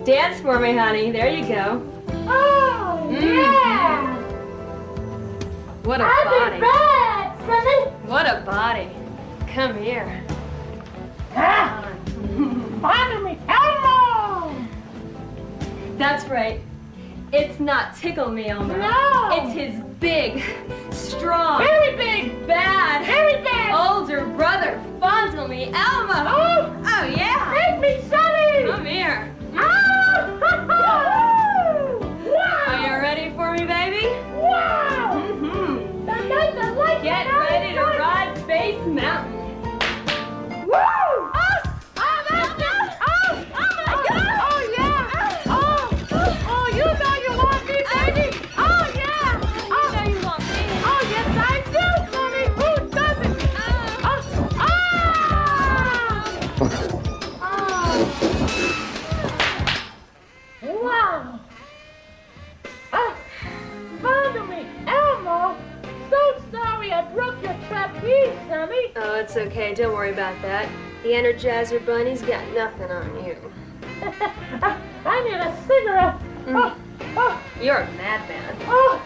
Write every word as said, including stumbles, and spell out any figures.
Dance for me, honey. There you go. Oh, mm. yeah. What a I'll body. Be back, Sonny. What a body. Come here. Ah. Follow me, Elmo. That's right. It's not Tickle Me Elmo. No. It's his big, strong, very big, bad, very bad older brother, Fondle Me Elmo. Oh, oh yeah. Take me, Sonny. Come here. Oh, wow. Are you ready for me, baby? Wow. Mm-hmm. The night, the light, Get the night, ready to night. ride Space Mountain. Woo! Oh, oh, that's it. Oh, oh my God. Oh, yeah. Oh, oh, you know you want me, baby. Oh, yeah. You know you want me. Oh, yes, I do, Sonny. Who doesn't? Oh, oh. Oh. Wow. Oh, follow me, Elmo. So sorry I broke your trapeze, Sonny. Oh, it's okay. Don't worry about that. The Energizer Bunny's got nothing on you. I need a cigarette. Mm. Oh, oh, You're a madman. oh.